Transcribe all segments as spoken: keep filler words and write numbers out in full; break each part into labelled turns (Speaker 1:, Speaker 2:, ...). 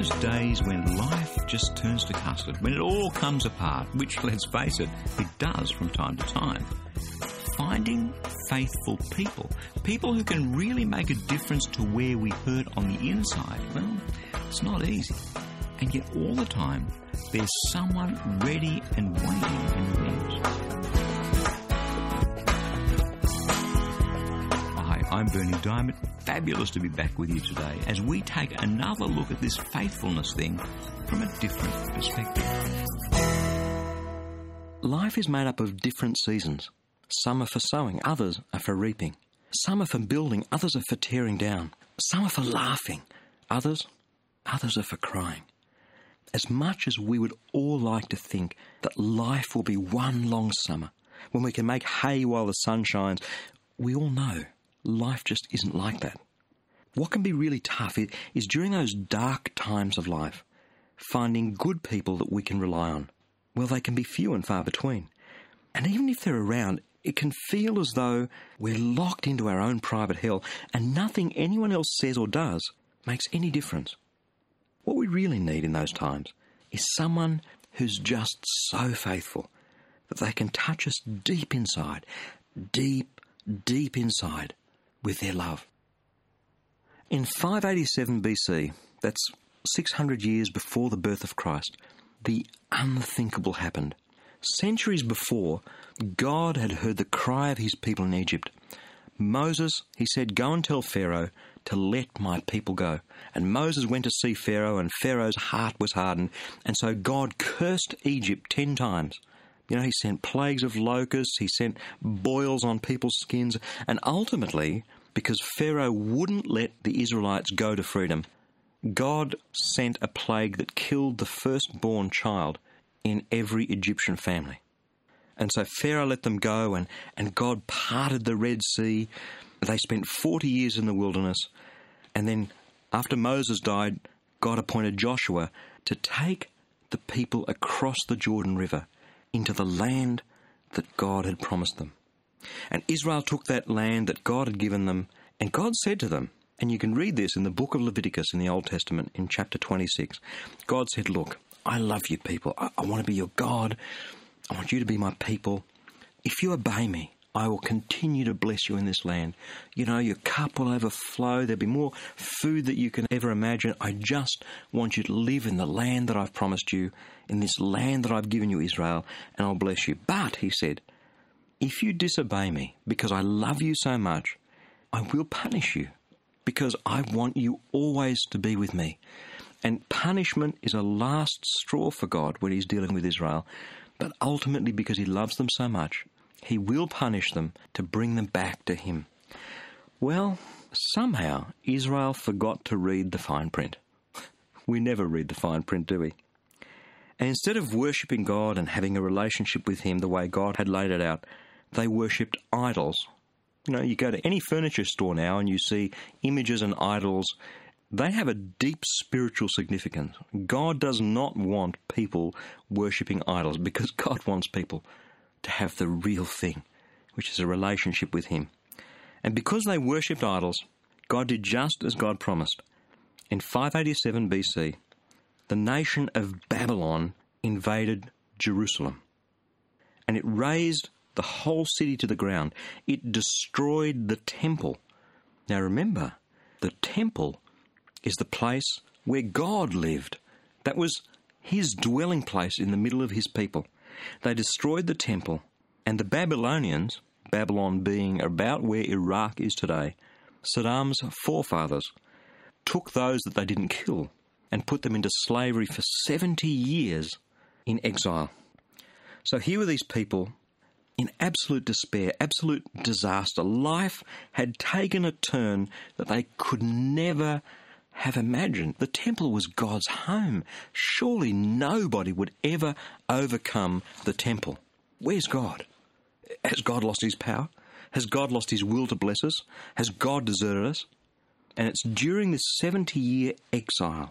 Speaker 1: those days when life just turns to custard, when it all comes apart, which, let's face it, it does from time to time. Finding faithful people, people who can really make a difference to where we hurt on the inside, well, it's not easy. And yet all the time, there's someone ready and waiting in the wings. Hi, I'm Bernie Diamond. Fabulous to be back with you today as we take another look at this faithfulness thing from a different perspective.
Speaker 2: Life is made up of different seasons. Some are for sowing, others are for reaping. Some are for building, others are for tearing down. Some are for laughing, others, others are for crying. As much as we would all like to think that life will be one long summer, when we can make hay while the sun shines, we all know life just isn't like that. What can be really tough is during those dark times of life, finding good people that we can rely on. Well, they can be few and far between. And even if they're around, it can feel as though we're locked into our own private hell and nothing anyone else says or does makes any difference. What we really need in those times is someone who's just so faithful that they can touch us deep inside, deep, deep inside with their love. In five eighty-seven B C, that's six hundred years before the birth of Christ, the unthinkable happened. Centuries before, God had heard the cry of his people in Egypt. Moses, he said, "Go and tell Pharaoh to let my people go." And Moses went to see Pharaoh, and Pharaoh's heart was hardened. And so God cursed Egypt ten times. You know, he sent plagues of locusts, he sent boils on people's skins, and ultimately, because Pharaoh wouldn't let the Israelites go to freedom, God sent a plague that killed the firstborn child in every Egyptian family. And so Pharaoh let them go, and, and God parted the Red Sea. They spent forty years in the wilderness. And then after Moses died, God appointed Joshua to take the people across the Jordan River into the land that God had promised them. And Israel took that land that God had given them, and God said to them, and you can read this in the book of Leviticus in the Old Testament in chapter twenty-six, God said, "Look, I love you people. I, I want to be your God. I want you to be my people. If you obey me, I will continue to bless you in this land. You know, your cup will overflow. There'll be more food that you can ever imagine. I just want you to live in the land that I've promised you, in this land that I've given you, Israel, and I'll bless you. But," he said, "if you disobey me, because I love you so much, I will punish you, because I want you always to be with me." And punishment is a last straw for God when he's dealing with Israel. But ultimately, because he loves them so much, he will punish them to bring them back to him. Well, somehow Israel forgot to read the fine print. We never read the fine print, do we? And instead of worshipping God and having a relationship with him the way God had laid it out, they worshipped idols. You know, you go to any furniture store now and you see images and idols. They have a deep spiritual significance. God does not want people worshipping idols, because God wants people to have the real thing, which is a relationship with him. And because they worshipped idols, God did just as God promised. In five eighty-seven B C, the nation of Babylon invaded Jerusalem, and it razed the whole city to the ground. It destroyed the temple. Now remember, the temple is the place where God lived. That was his dwelling place in the middle of his people. They destroyed the temple, and the Babylonians, Babylon being about where Iraq is today, Saddam's forefathers, took those that they didn't kill and put them into slavery for seventy years in exile. So here were these people in absolute despair, absolute disaster. Life had taken a turn that they could never have imagined. The temple was God's home. Surely nobody would ever overcome the temple. Where's God? Has God lost his power? Has God lost his will to bless us? Has God deserted us? And it's during this seventy-year exile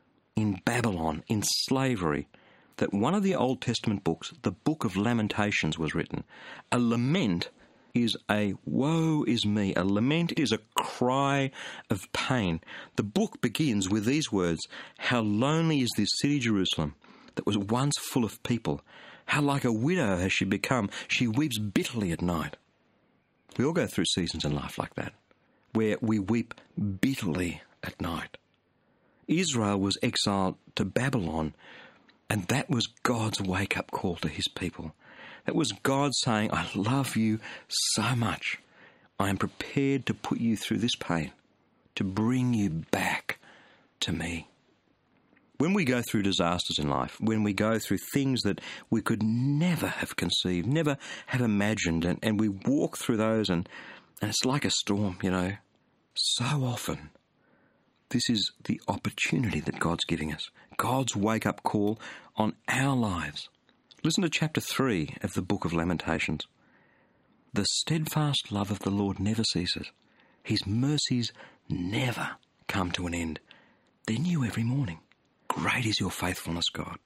Speaker 2: in Babylon, in slavery, that one of the Old Testament books, the Book of Lamentations, was written. A lament is a woe is me. A lament is a cry of pain. The book begins with these words, "How lonely is this city Jerusalem that was once full of people. How like a widow has she become. She weeps bitterly at night." We all go through seasons in life like that, where we weep bitterly at night. Israel was exiled to Babylon, and that was God's wake-up call to his people. That was God saying, I love you so much. I am prepared to put you through this pain, to bring you back to me. When we go through disasters in life, when we go through things that we could never have conceived, never have imagined, and, and we walk through those and, and it's like a storm, you know, so often this is the opportunity that God's giving us, God's wake-up call on our lives. Listen to chapter three of the book of Lamentations. The steadfast love of the Lord never ceases. His mercies never come to an end. They're new every morning. Great is your faithfulness, God.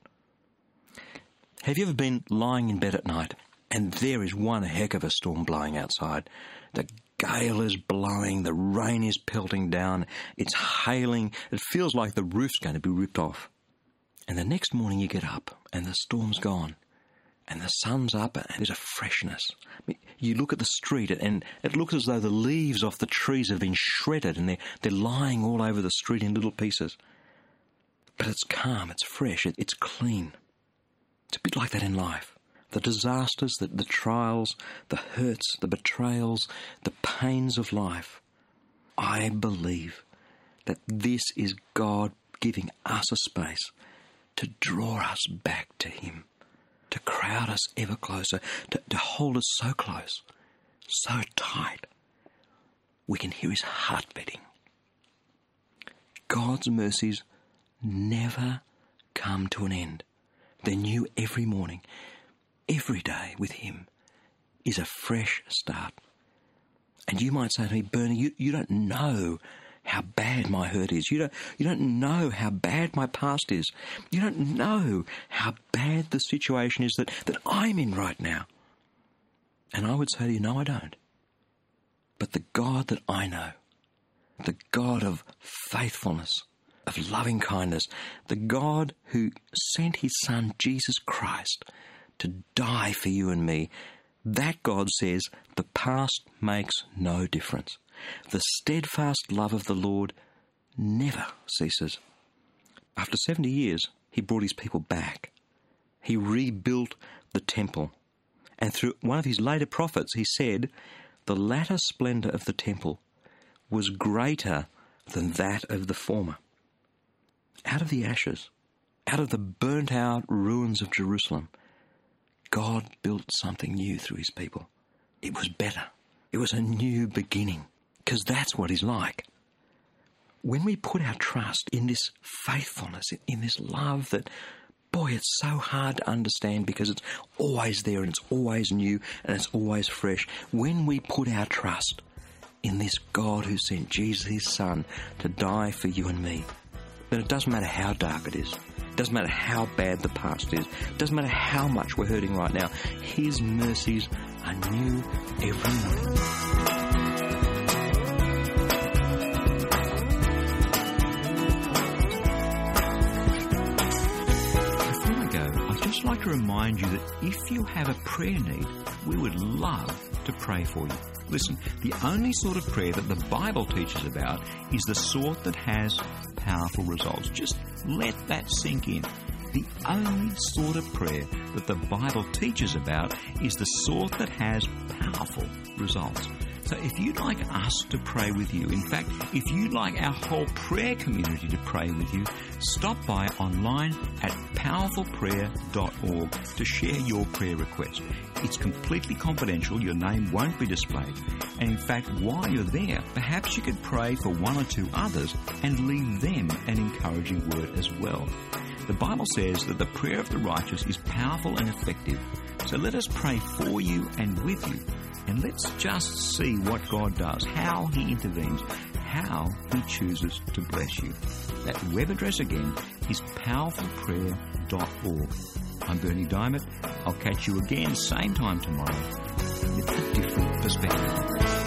Speaker 2: Have you ever been lying in bed at night and there is one heck of a storm blowing outside? The gale is blowing, the rain is pelting down, it's hailing, it feels like the roof's going to be ripped off. And the next morning you get up and the storm's gone and the sun's up and there's a freshness. I mean, you look at the street and it looks as though the leaves off the trees have been shredded and they're, they're lying all over the street in little pieces. But it's calm, it's fresh, it, it's clean. It's a bit like that in life. The disasters, the, the trials, the hurts, the betrayals, the pains of life. I believe that this is God giving us a space to draw us back to him, to crowd us ever closer, to, to hold us so close, so tight, we can hear his heart beating. God's mercies never come to an end. They're new every morning. Every day with him is a fresh start. And you might say to me, Bernie, you, you don't know how bad my hurt is. You don't, you don't know how bad my past is. You don't know how bad the situation is that, that I'm in right now. And I would say to you, no, I don't. But the God that I know, the God of faithfulness, of loving kindness, the God who sent his Son, Jesus Christ, to die for you and me, that God says the past makes no difference. The steadfast love of the Lord never ceases. After seventy years, he brought his people back. He rebuilt the temple. And through one of his later prophets, he said, the latter splendour of the temple was greater than that of the former. Out of the ashes, out of the burnt-out ruins of Jerusalem, God built something new through his people. It was better. It was a new beginning, because that's what he's like. When we put our trust in this faithfulness, in this love that, boy, it's so hard to understand because it's always there and it's always new and it's always fresh. When we put our trust in this God who sent Jesus, his Son, to die for you and me, then it doesn't matter how dark it is. It doesn't matter how bad the past is. It doesn't matter how much we're hurting right now. His mercies are new every morning.
Speaker 1: Before I go, I'd just like to remind you that if you have a prayer need, we would love to pray for you. Listen, the only sort of prayer that the Bible teaches about is the sort that has powerful results. Just let that sink in. The only sort of prayer that the Bible teaches about is the sort that has powerful results. So if you'd like us to pray with you, in fact, if you'd like our whole prayer community to pray with you, stop by online at powerful prayer dot org to share your prayer request. It's completely confidential, your name won't be displayed. And in fact, while you're there, perhaps you could pray for one or two others and leave them an encouraging word as well. The Bible says that the prayer of the righteous is powerful and effective. So let us pray for you and with you. And let's just see what God does, how he intervenes, how he chooses to bless you. That web address again is powerful prayer dot org. I'm Bernie Diamond. I'll catch you again same time tomorrow. with a different perspective.